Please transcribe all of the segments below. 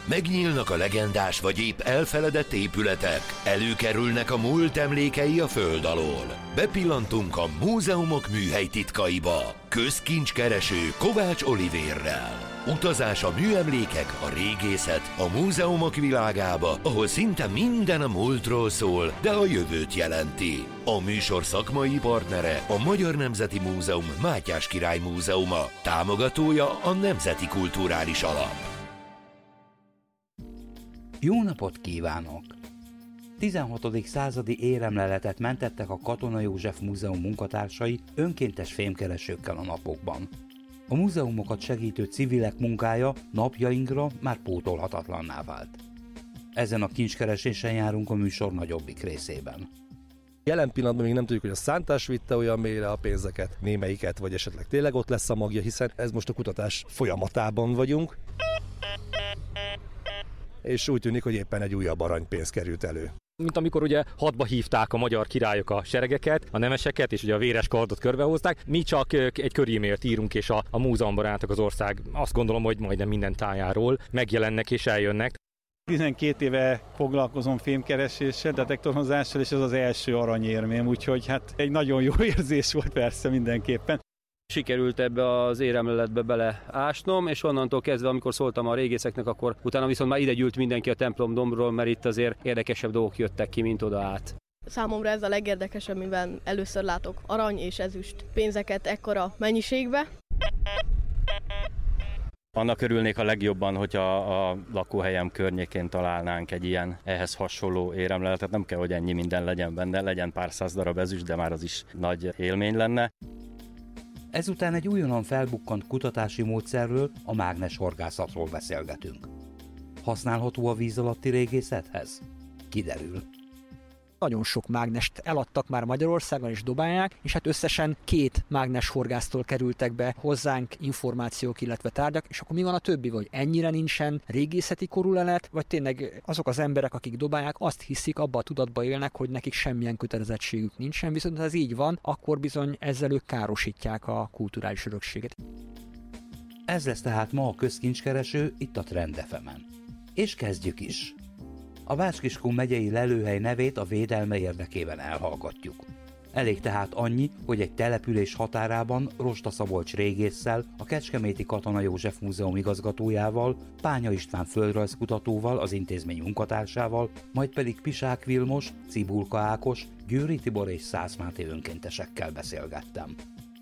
Megnyílnak a legendás vagy épp elfeledett épületek, előkerülnek a múlt emlékei a föld alól. Bepillantunk a múzeumok műhely titkaiba. Közkincskereső Kovács Olivérrel. Utazás a műemlékek, a régészet, a múzeumok világába, ahol szinte minden a múltról szól, de a jövőt jelenti. A műsor szakmai partnere a Magyar Nemzeti Múzeum Mátyás Király Múzeuma, támogatója a Nemzeti Kulturális Alap. Jó napot kívánok! 16. századi éremleletet mentettek a Katona József Múzeum munkatársai önkéntes fémkeresőkkel a napokban. A múzeumokat segítő civilek munkája napjainkra már pótolhatatlanná vált. Ezen a kincskeresésen járunk a műsor nagyobbik részében. Jelen pillanatban még nem tudjuk, hogy a szántás vitte olyan mélyre a pénzeket, némelyiket, vagy esetleg tényleg ott lesz a magja, hiszen ez most a kutatás folyamatában vagyunk. És úgy tűnik, hogy éppen egy újabb aranypénz került elő. Mint amikor ugye hadba hívták a magyar királyok a seregeket, a nemeseket, és ugye a véres kardot körbehozták. Mi csak egy körímélt írunk, és a múzeumban álltak az ország, azt gondolom, hogy majdnem minden tájáról megjelennek és eljönnek. 12 éve foglalkozom fémkereséssel, detektorhozással, és ez az első aranyérmém, úgyhogy hát egy nagyon jó érzés volt persze mindenképpen. Sikerült ebbe az éremleletbe beleásnom, és onnantól kezdve, amikor szóltam a régészeknek, akkor utána viszont már ide gyűlt mindenki a templom dombról, mert itt azért érdekesebb dolgok jöttek ki, mint oda át. Számomra ez a legérdekesebb, mivel először látok arany és ezüst pénzeket ekkora mennyiségbe. Annak örülnék a legjobban, hogyha a lakóhelyem környékén találnánk egy ilyen ehhez hasonló éremleletet. Nem kell, hogy ennyi minden legyen benne, legyen pár száz darab ezüst, de már az is nagy élmény lenne. Ezután egy újonnan felbukkant kutatási módszerről, a mágneshorgászatról beszélgetünk. Használható a víz alatti régészethez? Kiderül. Nagyon sok mágnest eladtak már Magyarországon és dobálják, és hát összesen 2 mágneshorgásztól kerültek be hozzánk információk, illetve tárgyak, és akkor mi van a többi, vagy ennyire nincsen régészeti korú lelet, vagy tényleg azok az emberek, akik dobálják, azt hiszik, abba a tudatba élnek, hogy nekik semmilyen kötelezettségük nincsen, viszont ha ez így van, akkor bizony ezzel ők károsítják a kulturális örökséget. Ez lesz tehát ma a közkincskereső itt a Trend FM-en. És kezdjük is! A Bács-Kiskun megyei lelőhely nevét a védelme érdekében elhallgatjuk. Elég tehát annyi, hogy egy település határában Rosta Szabolcs régésszel, a Kecskeméti Katona József Múzeum igazgatójával, Pánya István földrajzkutatóval, az intézmény munkatársával, majd pedig Pisák Vilmos, Cibulka Ákos, Győri Tibor és Szász Máté önkéntesekkel beszélgettem.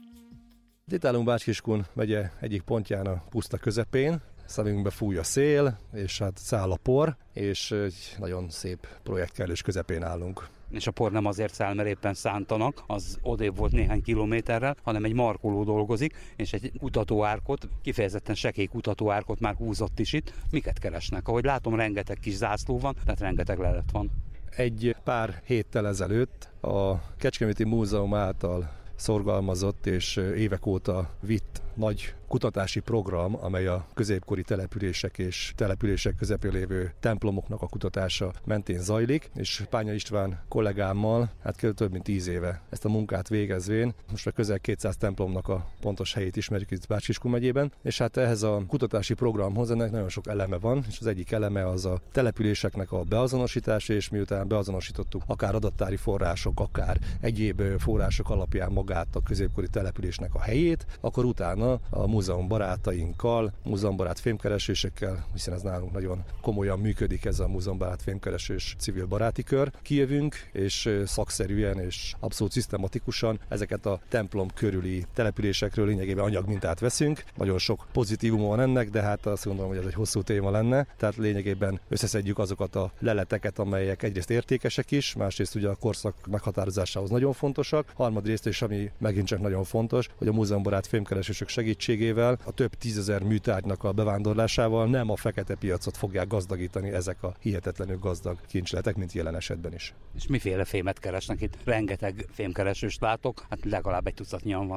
Itt állunk Bács-Kiskun megye egyik pontján a puszta közepén. Szemünkbe fúj a szél, és hát száll a por, és egy nagyon szép projekt kellős közepén állunk. És a por nem azért száll, mert éppen szántanak, az odébb volt néhány kilométerrel, hanem egy markoló dolgozik, és egy kutatóárkot, kifejezetten sekély kutatóárkot már húzott is itt. Miket keresnek? Ahogy látom, rengeteg kis zászló van, tehát rengeteg lelet van. Egy pár héttel ezelőtt a Kecskeméti Múzeum által szorgalmazott és évek óta vitt nagy kutatási program, amely a középkori települések és települések közepén lévő templomoknak a kutatása mentén zajlik, és Pánya István kollégámmal több mint 10 éve ezt a munkát végezvén, most a közel 200 templomnak a pontos helyét ismerjük itt Bács-Kiskun megyében, és hát ehhez a kutatási programhoz ennek nagyon sok eleme van, és az egyik eleme az a településeknek a beazonosítása, és miután beazonosítottuk akár adattári források, akár egyéb források alapján magát a középkori településnek a helyét, akkor utána a múzeum barátainkkal, múzeumbarát fémkeresésekkel, hiszen ez nálunk nagyon komolyan működik ez a múzeumbarát fémkeresés civil baráti kör. Kijövünk, és szakszerűen és abszolút szisztematikusan ezeket a templom körüli településekről lényegében anyagmintát veszünk. Nagyon sok pozitívum van ennek, de hát azt gondolom, hogy ez egy hosszú téma lenne. Tehát lényegében összeszedjük azokat a leleteket, amelyek egyrészt értékesek is, másrészt ugye a korszak meghatározásához nagyon fontosak, harmadrészt, és ami megint csak nagyon fontos, hogy a múzeumbarát fémkeresések segítségével, a több 10 000 műtárgynak a bevándorlásával nem a fekete piacot fogják gazdagítani ezek a hihetetlenül gazdag kincsletek, mint jelen esetben is. És miféle fémet keresnek itt? Rengeteg fémkeresőst látok, hát legalább egy tucatnyian vannak.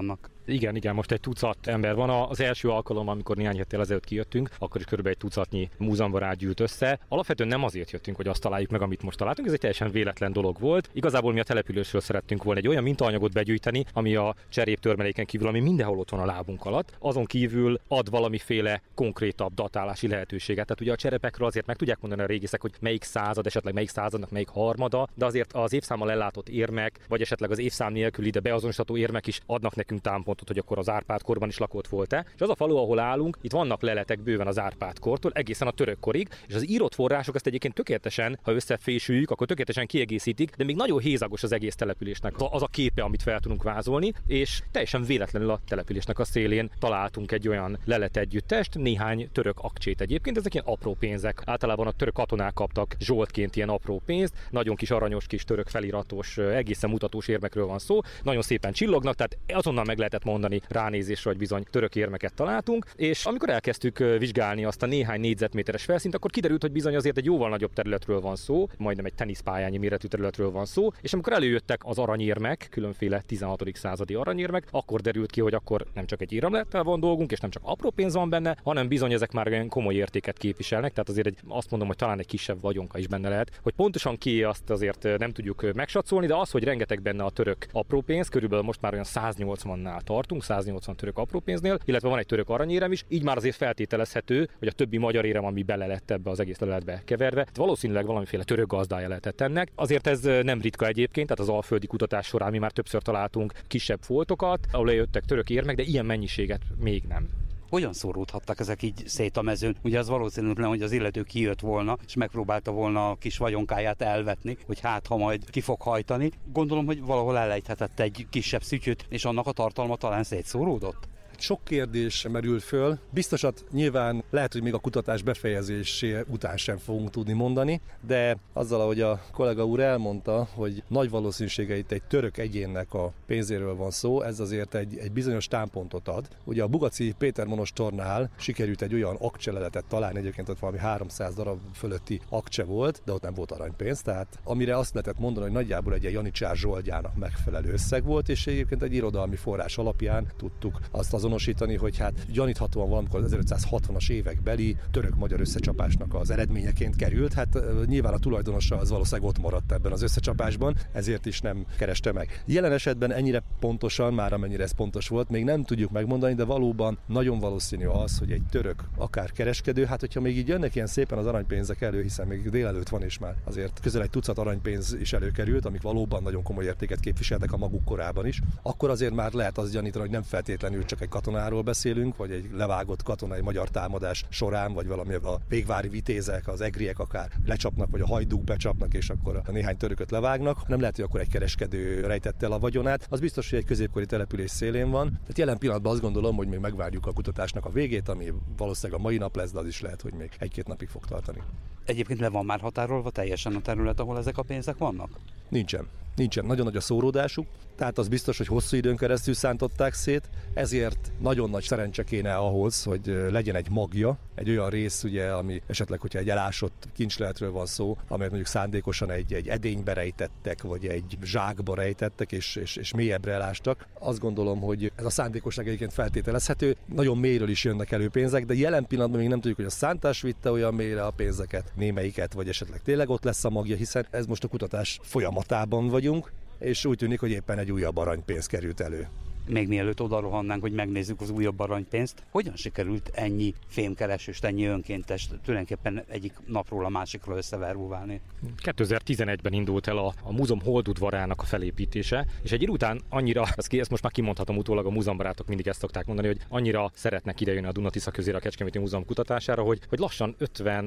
Igen, most egy tucat ember van. Az első alkalom, amikor néhány héttel ezelőtt kijöttünk, akkor is körülbelül egy tucatnyi múzeumbarát gyűlt össze. Alapvetően nem azért jöttünk, hogy azt találjuk meg, amit most találtunk, ez egy teljesen véletlen dolog volt. Igazából mi a településről szerettünk volna egy olyan mintaanyagot begyűjteni, ami a cseréptörmeléken kívül, ami mindenhol ott van a lábunk alatt, azon kívül ad valamiféle konkrétabb datálási lehetőséget. Tehát ugye a cserepekről azért meg tudják mondani a régészek, hogy melyik század, esetleg melyik századnak melyik harmada, de azért az évszámmal ellátott érmek, vagy esetleg az évszám nélkül ide beazonosítható érmek is adnak nekünk támpontot, hogy akkor az Árpád korban is lakott volt-e. És az a falu, ahol állunk, itt vannak leletek bőven az Árpád kortól egészen a török korig, és az írott források ezt egyébként tökéletesen, ha összefésüljük, akkor tökéletesen kiegészítik, de még nagyon hézagos az egész településnek az a képe, amit fel tudunk vázolni, és teljesen véletlenül a településnek a szélén találtunk egy olyan lelet együttest, néhány török akcsét egyébként, ezek ilyen apró pénzek. Általában a török katonák kaptak zsoltként ilyen apró pénzt, nagyon kis aranyos kis török feliratos, egészen mutatós érmekről van szó, nagyon szépen csillognak, tehát azonnal meg lehetett mondani ránézésre, hogy bizony török érmeket találtunk, és amikor elkezdtük vizsgálni azt a néhány négyzetméteres felszínt, akkor kiderült, hogy bizony azért egy jóval nagyobb területről van szó, majdnem egy teniszpályányi méretű területről van szó, és amikor előjöttek az aranyérmek, különféle 16. századi aranyérmek, akkor derült ki, hogy akkor nem csak egy éremlettel van dolgunk, és nem csak apró pénz van benne, hanem bizony ezek már olyan komoly értéket képviselnek, tehát azért azt mondom, hogy talán egy kisebb vagyonka is benne lehet, hogy pontosan ki azt azért nem tudjuk megsatszolni, de az, hogy rengeteg benne a török apró pénz, körülbelül most már olyan 180-nál tartunk, 180 török apró pénznél, illetve van egy török aranyérem is, így már azért feltételezhető, hogy a többi magyar érem, ami bele lett ebbe az egész leletbe keverve, valószínűleg valamiféle török gazdája lehetett ennek. Azért ez nem ritka egyébként, tehát az alföldi kutatás során mi már többször találtunk kisebb foltokat, ahol jöttek török érmek, de ilyen mennyiséget még nem. Hogyan szóródhattak ezek így szét a mezőn? Ugye az valószínűtlen, hogy az illető kijött volna, és megpróbálta volna a kis vagyonkáját elvetni, hogy hát, ha majd ki fog hajtani. Gondolom, hogy valahol elejthetett egy kisebb szütyöt, és annak a tartalma talán szétszóródott? Sok kérdés merül föl. Biztosat nyilván lehet, hogy még a kutatás befejezésé után sem fogunk tudni mondani, de azzal, ahogy a kollega úr elmondta, hogy nagy valószínűsége itt egy török egyénnek a pénzéről van szó, ez azért egy bizonyos támpontot ad. Ugye a Bugaci Péter monostornál sikerült egy olyan akcseleletet találni, egyébként ott valami 300 darab fölötti akcse volt, de ott nem volt aranypénz, tehát amire azt lehetett mondani, hogy nagyjából egy ilyen Janicsár Zsoldjának megfelelő összeg volt, és egyébként egy irodalmi forrás alapján tudtuk azt azonosítani, hogy hát gyaníthatóan valamikor az 1560-as évekbeli török-magyar összecsapásnak az eredményeként került. Hát nyilván a tulajdonosa az valószínűleg ott maradt ebben az összecsapásban, ezért is nem kereste meg. Jelen esetben ennyire pontosan, már amennyire ez pontos volt, még nem tudjuk megmondani, de valóban nagyon valószínű az, hogy egy török akár kereskedő, hát hogyha még így jönnek ilyen szépen az aranypénzek elő, hiszen még délelőtt van, és már azért közel egy tucat aranypénz is előkerült, amik valóban nagyon komoly értéket képviseltek a maguk korában is, akkor azért már lehet azt gyanítani, hogy nem feltétlenül csak egy katonáról beszélünk, vagy egy levágott katonai magyar támadás során, vagy valami a végvári vitézek, az egriek akár lecsapnak, vagy a hajdúk becsapnak, és akkor a néhány törököt levágnak. Nem lehet, hogy akkor egy kereskedő rejtette el a vagyonát. Az biztos, hogy egy középkori település szélén van. Tehát jelen pillanatban azt gondolom, hogy még megvárjuk a kutatásnak a végét, ami valószínűleg a mai nap lesz, de az is lehet, hogy még egy-két napig fog tartani. Egyébként le van már határolva teljesen a terület, ahol ezek a pénzek vannak? Nincsen. Nagyon nagy a szóródásuk, tehát az biztos, hogy hosszú időn keresztül szántották szét, ezért nagyon nagy szerencse kéne ahhoz, hogy legyen egy magja, egy olyan rész, ugye, ami esetleg, hogyha egy elásott kincsleletről van szó, amelyet mondjuk szándékosan egy edénybe rejtettek, vagy egy zsákba rejtettek, és mélyebbre elástak. Azt gondolom, hogy ez a szándékosság egyébként feltételezhető. Nagyon mélyről is jönnek elő pénzek, de jelen pillanatban még nem tudjuk, hogy a szántás vitte olyan mélyre a pénzeket, némelyiket, vagy esetleg tényleg ott lesz a magja, hiszen ez most a kutatás folyamatában vagyunk, és úgy tűnik, hogy éppen egy újabb aranypénz került elő. Még mielőtt oda rohannánk, hogy megnézzük az újabb aranypénzt, hogyan sikerült ennyi fémkeresőst, ennyi önkéntest tulajdonképpen egyik napról a másikra összeverbuválni? 2011-ben indult el a múzeum holdudvarának a felépítése, és egy idő után annyira, ezt most már kimondhatom utólag, a múzeumbarátok mindig ezt szokták mondani, hogy annyira szeretnek idejönni a Duna-Tisza közére a Kecskeméti Múzeum kutatására, hogy lassan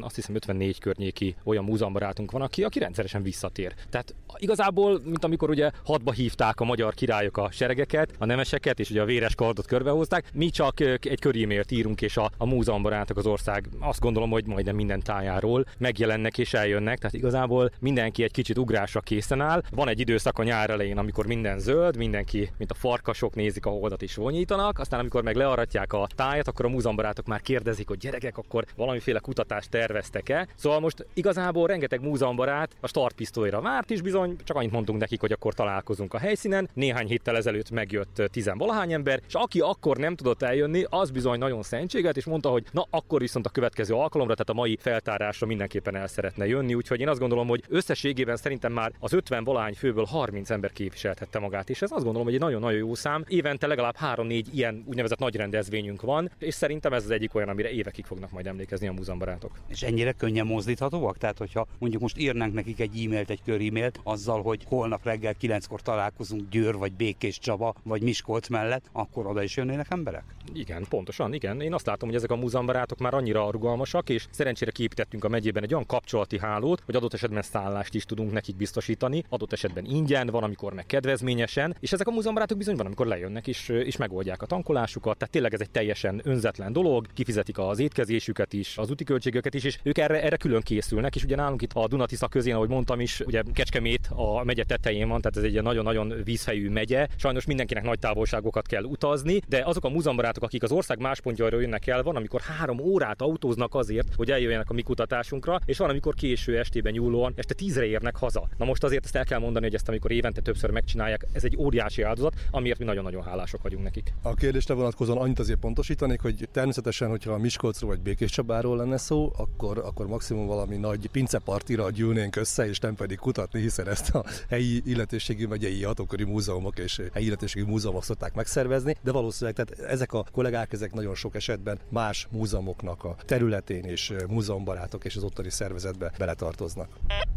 54 környéki olyan múzeumbarátunk van, aki rendszeresen visszatér. Tehát igazából, mint amikor ugye hadba hívták a magyar királyok a seregeket, a nemeseket, és ugye a véres kardot körbehozták, mi csak egy körímélt írunk, és a múzeumbarátok az ország, azt gondolom, hogy majdnem minden tájáról megjelennek és eljönnek, tehát igazából mindenki egy kicsit ugrásra készen áll. Van egy időszak a nyár elején, amikor minden zöld, mindenki, mint a farkasok nézik a holdat és vonyítanak, aztán amikor meg learatják a tájat, akkor a múzeumbarátok már kérdezik, hogy gyerekek, akkor valamiféle kutatást terveztek-e. Szóval most igazából rengeteg múzeumbarát a startpisztolyra várt is bizony, csak annyit mondtunk nekik, hogy akkor találkozunk a helyszínen. Néhány héttel ezelőtt megjött 10-valahány ember, és aki akkor nem tudott eljönni, az bizony nagyon szentséget, és mondta, hogy na akkor viszont a következő alkalomra, tehát a mai feltárásra mindenképpen el szeretne jönni, úgyhogy én azt gondolom, hogy összességében szerintem már az 50-valahány főből 30 ember képviselhette magát, és ez azt gondolom, hogy egy nagyon-nagyon jó szám. Évente legalább 3-4 ilyen úgynevezett nagy rendezvényünk van, és szerintem ez az egyik olyan, amire évekig fognak majd emlékezni a múzeumbarátok. És ennyire könnyen mozdíthatóak? Tehát, hogyha mondjuk most írnánk nekik egy e-mailt, egy kör-e-mailt azzal, hogy holnap reggel 9-kor találkozunk Győr, vagy Békés Csaba, vagy Miskolc mellett, akkor oda is jönnének emberek? Igen, pontosan, igen. Én azt látom, hogy ezek a múzeumbarátok már annyira rugalmasak, és szerencsére kiépítettünk a megyében egy olyan kapcsolati hálót, hogy adott esetben szállást is tudunk nekik biztosítani, adott esetben ingyen, van, amikor meg kedvezményesen, és ezek a múzeumbarátok bizony van, amikor lejönnek és megoldják a tankolásukat. Tehát tényleg ez egy teljesen önzetlen dolog, kifizetik az étkezésüket is, az úti költségeket is, és ők erre külön készülnek, és ugye nálunk itt a Duna-Tisza közén, ahogy mondtam is, ugye Kecskemét a megye tetején van, tehát ez egy nagyon-nagyon vízfejű megye. Sajnos mindenkinek nagy távolságokat kell utazni, de azok a múzeumbarátok, akik az ország más pontjairól jönnek el, van, amikor 3 órát autóznak azért, hogy eljöjjenek a mi kutatásunkra, és van, amikor késő estében nyúlóan este 10-re érnek haza. Na most azért ezt el kell mondani, hogy ezt amikor évente többször megcsinálják, ez egy óriási áldozat, amiért mi nagyon-nagyon hálások vagyunk nekik. A kérdésre vonatkozóan annyit azért pontosítanék, hogy természetesen, hogyha a Miskolcról vagy Békés Csabáról lenne szó, akkor maximum valami nagy pincepartira gyűlnénk össze, és nem pedig kutatni, hiszen ezt a helyi illetőségű megyei hatóköri múzeumok és helyi illetőségű múzeumok szokták megszervezni, de valószínűleg tehát ezek a kollégák ezek nagyon sok esetben más múzeumoknak a területén és múzeumbarátok és az ottani szervezetbe beletartoznak.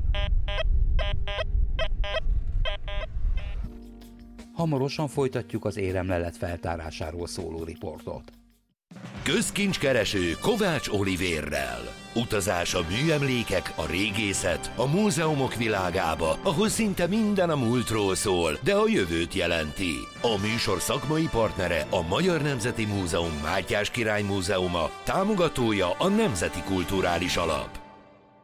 Hamarosan folytatjuk az éremlelet feltárásáról szóló riportot. Közkincskereső Kovács Olivérrel. Utazás a műemlékek, a régészet, a múzeumok világába, ahol szinte minden a múltról szól, de a jövőt jelenti. A műsor szakmai partnere a Magyar Nemzeti Múzeum Mátyás Király Múzeuma, támogatója a Nemzeti Kulturális Alap.